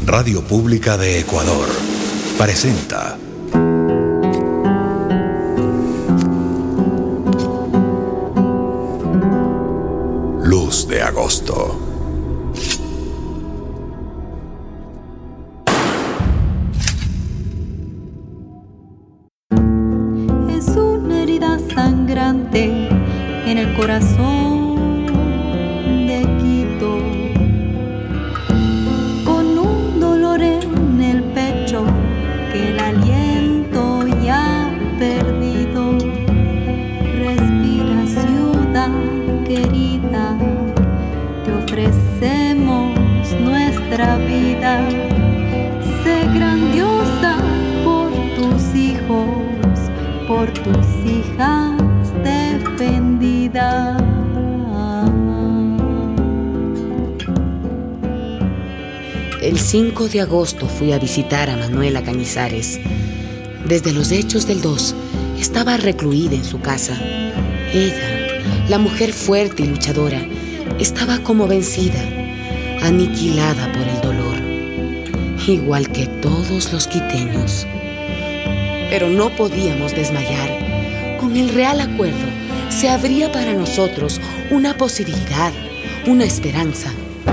Radio Pública de Ecuador presenta Luz de Agosto. Es una herida sangrante en el corazón de Quito, con un dolor en el pecho que el aliento ya ha perdido. Respira, ciudad querida, te ofrecemos nuestra vida. Sé grandiosa por tus hijos, por tus hijas defendidas. El 5 de agosto fui a visitar a Manuela Cañizares. Desde los hechos del 2, estaba recluida en su casa. Ella, la mujer fuerte y luchadora, estaba como vencida, aniquilada por el dolor, igual que todos los quiteños. Pero no podíamos desmayar. Con el real acuerdo se abría para nosotros una posibilidad, una esperanza.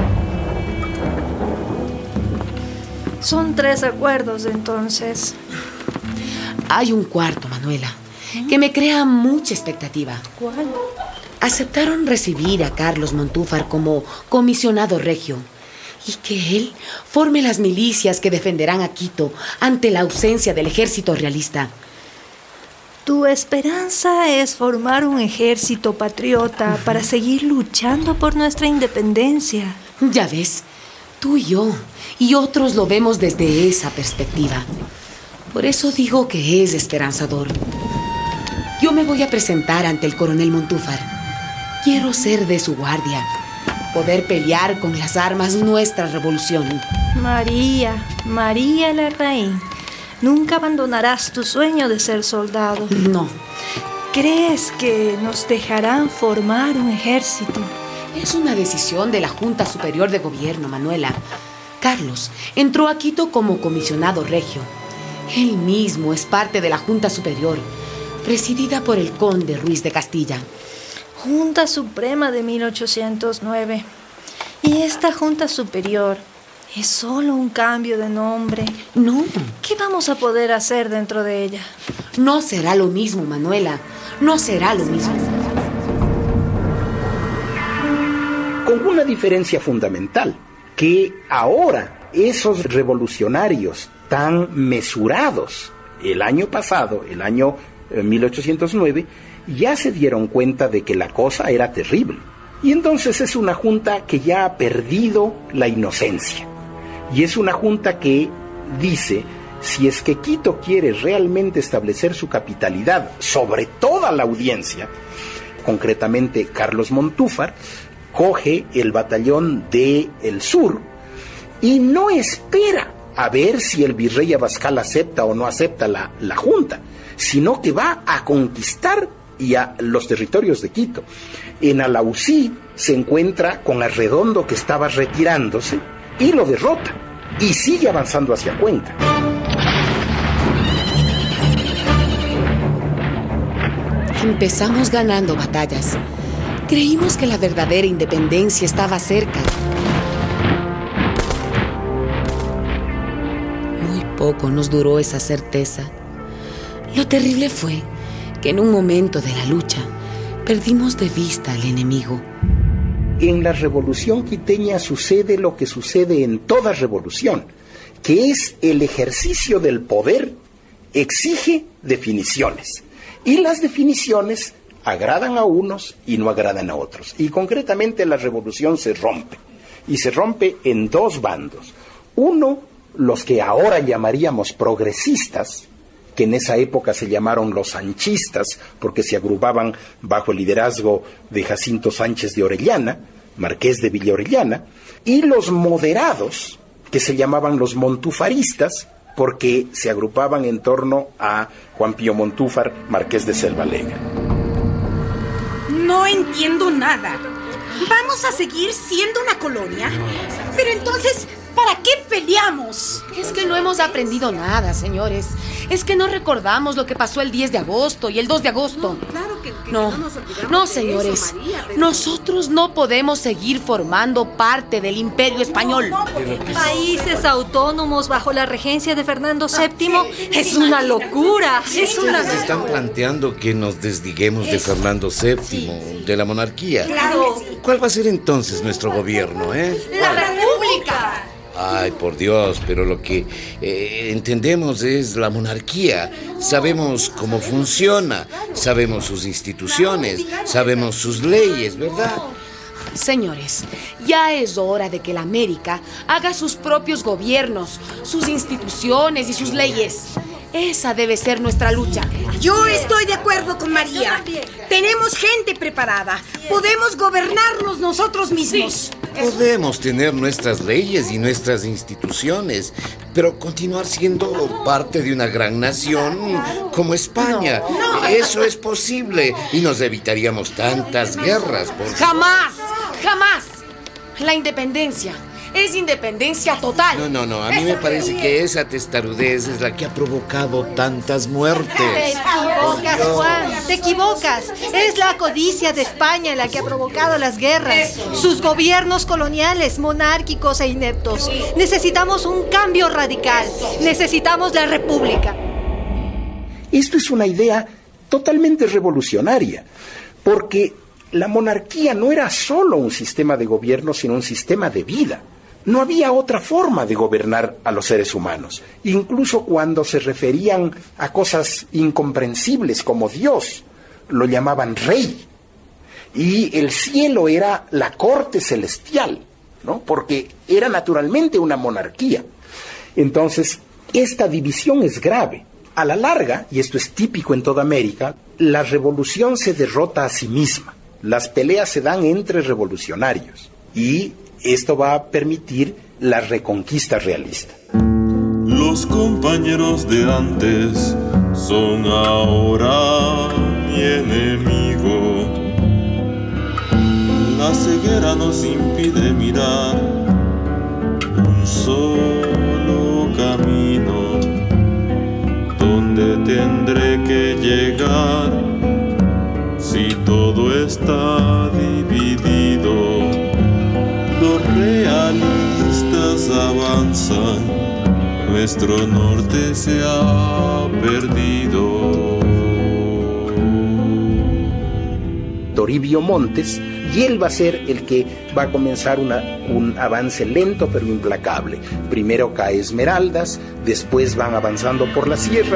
Son 3 acuerdos, entonces. Hay un cuarto, Manuela, que me crea mucha expectativa. ¿Cuál? Aceptaron recibir a Carlos Montúfar como comisionado regio y que él forme las milicias que defenderán a Quito ante la ausencia del ejército realista. Tu esperanza es formar un ejército patriota para seguir luchando por nuestra independencia. Ya ves, tú y yo y otros lo vemos desde esa perspectiva. Por eso digo que es esperanzador. Yo me voy a presentar ante el coronel Montúfar. Quiero ser de su guardia, poder pelear con las armas nuestra revolución. María Larraín, nunca abandonarás tu sueño de ser soldado. No. ¿Crees que nos dejarán formar un ejército? Es una decisión de la Junta Superior de Gobierno, Manuela. Carlos entró a Quito como comisionado regio. Él mismo es parte de la Junta Superior, presidida por el conde Ruiz de Castilla. Junta Suprema de 1809. Y esta Junta Superior es solo un cambio de nombre. No. ¿Qué vamos a poder hacer dentro de ella? No será lo mismo, Manuela. No será lo mismo. Con una diferencia fundamental, que ahora esos revolucionarios tan mesurados el año pasado, el año 1809, ya se dieron cuenta de que la cosa era terrible. Y entonces es una junta que ya ha perdido la inocencia. Y es una junta que dice, si es que Quito quiere realmente establecer su capitalidad sobre toda la audiencia, concretamente Carlos Montúfar, coge el batallón del sur y no espera a ver si el virrey Abascal acepta o no acepta la junta, sino que va a conquistar los territorios de Quito. En Alausí se encuentra con Arredondo, que estaba retirándose, y lo derrota, y sigue avanzando hacia Cuenca. Empezamos ganando batallas. Creímos que la verdadera independencia estaba cerca. Muy poco nos duró esa certeza. Lo terrible fue que en un momento de la lucha perdimos de vista al enemigo. En la revolución quiteña sucede lo que sucede en toda revolución, que es el ejercicio del poder exige definiciones. Y las definiciones agradan a unos y no agradan a otros. Y concretamente la revolución se rompe. Y se rompe en 2 bandos. Uno, los que ahora llamaríamos progresistas, que en esa época se llamaron los sanchistas, porque se agrupaban bajo el liderazgo de Jacinto Sánchez de Orellana, marqués de Villa Orellana, y los moderados, que se llamaban los montufaristas, porque se agrupaban en torno a Juan Pío Montúfar, marqués de Selva Alegre. No entiendo nada. ¿Vamos a seguir siendo una colonia? Pero entonces, ¿para qué pelear peleamos? Es que no hemos aprendido nada, señores. Es que no recordamos lo que pasó el 10 de agosto y el 2 de agosto. Claro que No, nos olvidamos no, de señores. eso, María, pero... Nosotros no podemos seguir formando parte del Imperio Español. Países autónomos bajo la regencia de Fernando VII es una locura. Es una Ustedes están planteando que nos desliguemos de Fernando VII, de la monarquía. Claro. ¿Cuál va a ser entonces nuestro gobierno, ¡La República! Ay, por Dios, pero lo que entendemos es la monarquía. Sabemos cómo funciona, sabemos sus instituciones, sabemos sus leyes, ¿verdad? Señores, ya es hora de que la América haga sus propios gobiernos, sus instituciones y sus leyes. Esa debe ser nuestra lucha. Yo estoy de acuerdo con María. Tenemos gente preparada. Podemos gobernarnos nosotros mismos. Podemos tener nuestras leyes y nuestras instituciones, pero continuar siendo parte de una gran nación como España. Eso es posible y nos evitaríamos tantas guerras. ¡Jamás! ¡Jamás! La independencia es independencia total. No, a mí me parece que esa testarudez es la que ha provocado tantas muertes. Te equivocas, Juan, te equivocas. Es la codicia de España la que ha provocado las guerras. Sus gobiernos coloniales, monárquicos e ineptos. Necesitamos un cambio radical. Necesitamos la república. Esto es una idea totalmente revolucionaria, porque la monarquía no era solo un sistema de gobierno, sino un sistema de vida. No había otra forma de gobernar a los seres humanos. Incluso cuando se referían a cosas incomprensibles como Dios, lo llamaban rey. Y el cielo era la corte celestial, ¿no? Porque era naturalmente una monarquía. Entonces, esta división es grave. A la larga, y esto es típico en toda América, la revolución se derrota a sí misma. Las peleas se dan entre revolucionarios. Y esto va a permitir la reconquista realista. Los compañeros de antes son ahora mi enemigo. La ceguera nos impide mirar un solo camino donde tendré que llegar si todo está dividido. Los realistas avanzan, nuestro norte se ha perdido. Toribio Montes, y él va a ser el que va a comenzar un avance lento pero implacable. Primero cae Esmeraldas, después van avanzando por la sierra.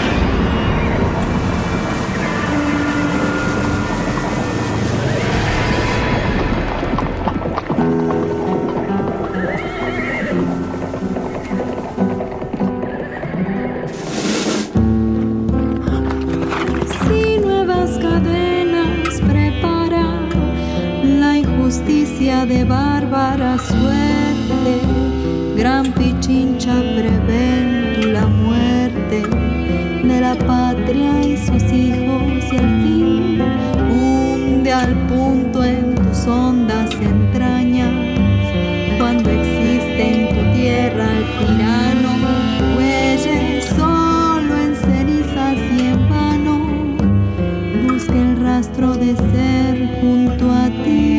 De bárbara suerte, gran Pichincha prevén la muerte de la patria y sus hijos, y al fin hunde al punto en tus hondas entrañas cuando existe en tu tierra el tirano, huelle solo en cenizas y en vano busca el rastro de ser junto a ti.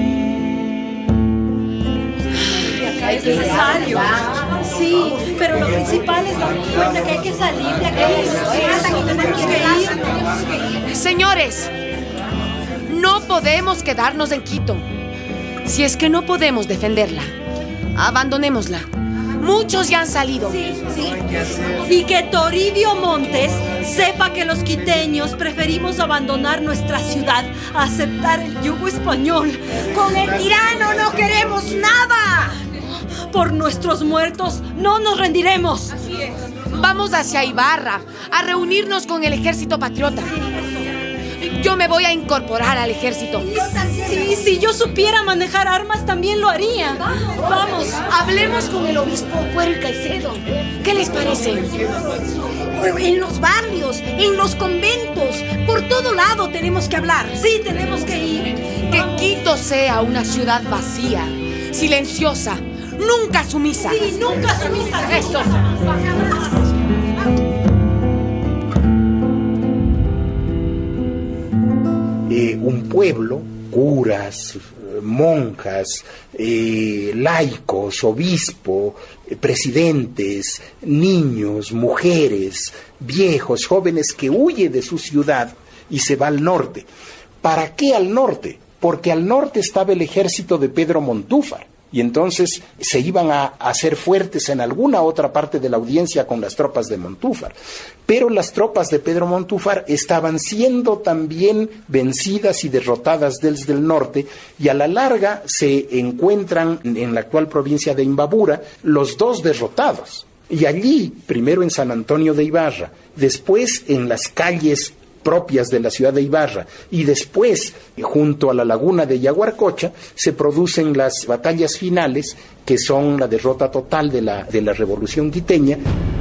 Es necesario. Sí, pero lo principal es darnos cuenta que hay que salir de aquí. Tenemos que ir. Señores, no podemos quedarnos en Quito. Si es que no podemos defenderla, abandonémosla. Muchos ya han salido. Sí. Y que Toribio Montes sepa que los quiteños preferimos abandonar nuestra ciudad a aceptar el yugo español. Con el tirano no queremos nada. Por nuestros muertos no nos rendiremos. Así es. Vamos hacia Ibarra a reunirnos con el ejército patriota. Yo me voy a incorporar al ejército. Sí, si yo supiera manejar armas también lo haría. Vamos. Hablemos con el obispo Cuero y Caicedo. ¿Qué les parece? En los barrios, en los conventos, por todo lado tenemos que hablar. Sí, tenemos que ir. Que Quito sea una ciudad vacía, silenciosa, nunca sumisa. Sí, nunca sumisa. Eso. Un pueblo, curas, monjas, laicos, obispo, presidentes, niños, mujeres, viejos, jóvenes, que huye de su ciudad y se va al norte. ¿Para qué al norte? Porque al norte estaba el ejército de Pedro Montúfar, y entonces se iban a hacer fuertes en alguna otra parte de la Audiencia con las tropas de Montúfar. Pero las tropas de Pedro Montúfar estaban siendo también vencidas y derrotadas desde el norte, y a la larga se encuentran en la actual provincia de Imbabura los dos derrotados. Y allí, primero en San Antonio de Ibarra, después en las calles propias de la ciudad de Ibarra, y después junto a la laguna de Yaguarcocha, se producen las batallas finales, que son la derrota total de la Revolución Quiteña.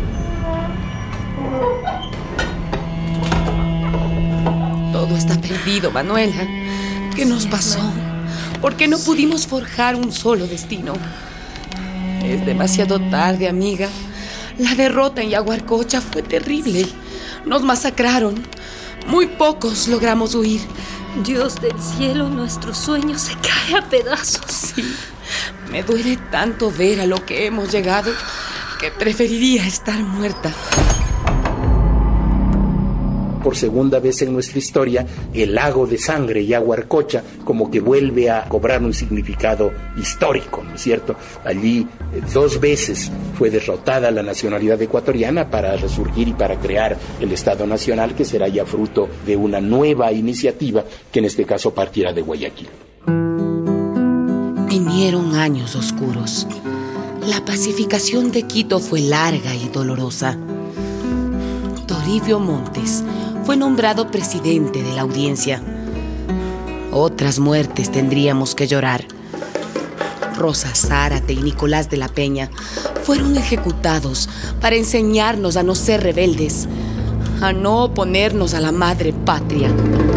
Todo está perdido, Manuela. ¿Qué nos pasó? ¿Por qué no pudimos forjar un solo destino? Es demasiado tarde, amiga. La derrota en Yaguarcocha fue terrible. Nos masacraron. Muy pocos logramos huir. Dios del cielo, nuestro sueño se cae a pedazos. Sí, me duele tanto ver a lo que hemos llegado que preferiría estar muerta. Por segunda vez en nuestra historia, el lago de sangre Yaguarcocha como que vuelve a cobrar un significado histórico, ¿no es cierto? Allí 2 veces fue derrotada la nacionalidad ecuatoriana para resurgir y para crear el Estado Nacional, que será ya fruto de una nueva iniciativa que en este caso partirá de Guayaquil. Vinieron años oscuros. La pacificación de Quito fue larga y dolorosa. Toribio Montes fue nombrado presidente de la Audiencia. Otras muertes tendríamos que llorar. Rosa Zárate y Nicolás de la Peña fueron ejecutados para enseñarnos a no ser rebeldes, a no oponernos a la madre patria.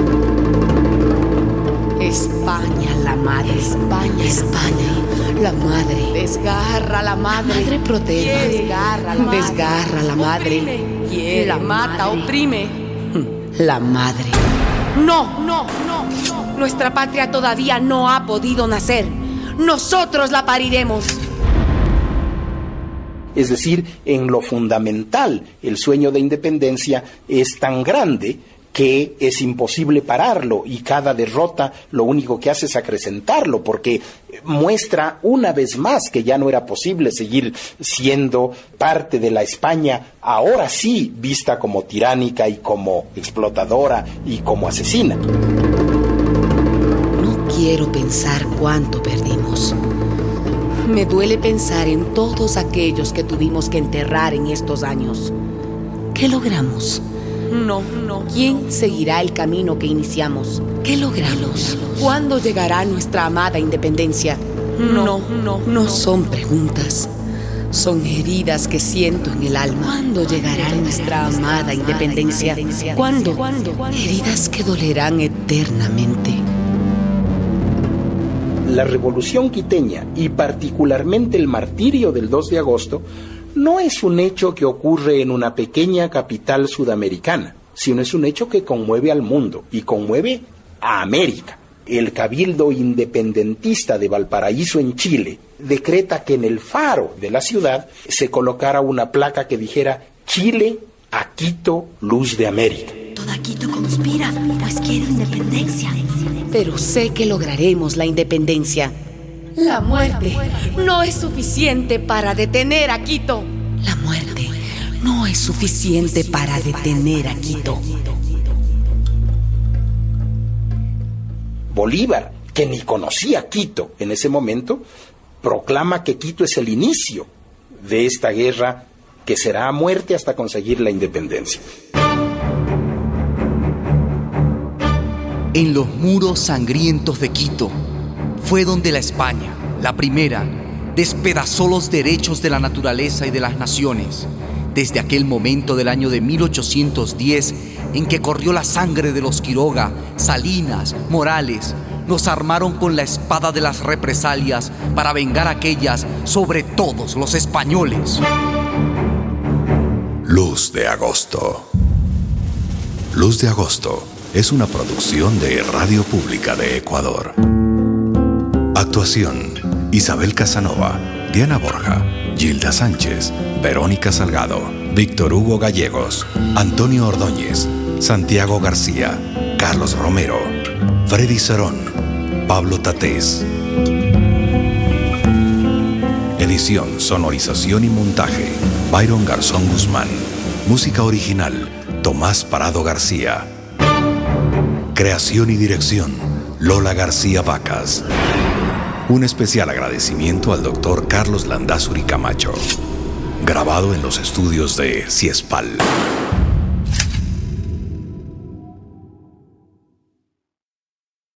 España, la madre. España, España, la madre. Desgarra la madre. Madre protege. Desgarra la madre. Desgarra la madre. Quiere, la mata, oprime. La madre. No, no, no, no. Nuestra patria todavía no ha podido nacer. Nosotros la pariremos. Es decir, en lo fundamental, el sueño de independencia es tan grande que es imposible pararlo, y cada derrota lo único que hace es acrecentarlo, porque muestra una vez más que ya no era posible seguir siendo parte de la España, ahora sí vista como tiránica y como explotadora y como asesina. No quiero pensar cuánto perdimos. Me duele pensar en todos aquellos que tuvimos que enterrar en estos años. ¿Qué logramos? No. ¿Quién seguirá el camino que iniciamos? ¿Qué logramos? ¿Cuándo llegará nuestra amada independencia? No son preguntas. Son heridas que siento en el alma. ¿Cuándo llegará nuestra amada independencia? ¿Cuándo? Heridas que dolerán eternamente. La Revolución Quiteña, y particularmente el martirio del 2 de agosto, no es un hecho que ocurre en una pequeña capital sudamericana, sino es un hecho que conmueve al mundo y conmueve a América. El Cabildo Independentista de Valparaíso, en Chile, decreta que en el faro de la ciudad se colocara una placa que dijera: Chile a Quito, luz de América. Toda Quito conspira, pues quiere independencia. Pero sé que lograremos la independencia. La muerte no es suficiente para detener a Quito. La muerte no es suficiente para detener a Quito. Bolívar, que ni conocía Quito en ese momento, proclama que Quito es el inicio de esta guerra que será a muerte hasta conseguir la independencia. En los muros sangrientos de Quito fue donde la España, la primera, despedazó los derechos de la naturaleza y de las naciones. Desde aquel momento del año de 1810, en que corrió la sangre de los Quiroga, Salinas, Morales, nos armaron con la espada de las represalias para vengar aquellas sobre todos los españoles. Luz de Agosto. Luz de Agosto es una producción de Radio Pública de Ecuador. Actuación: Isabel Casanova, Diana Borja, Gilda Sánchez, Verónica Salgado, Víctor Hugo Gallegos, Antonio Ordóñez, Santiago García, Carlos Romero, Freddy Cerón, Pablo Tatés. Edición, sonorización y montaje: Byron Garzón Guzmán. Música original: Tomás Parado García. Creación y dirección: Lola García Vacas. Un especial agradecimiento al Dr. Carlos Landázuri Camacho. Grabado en los estudios de Ciespal.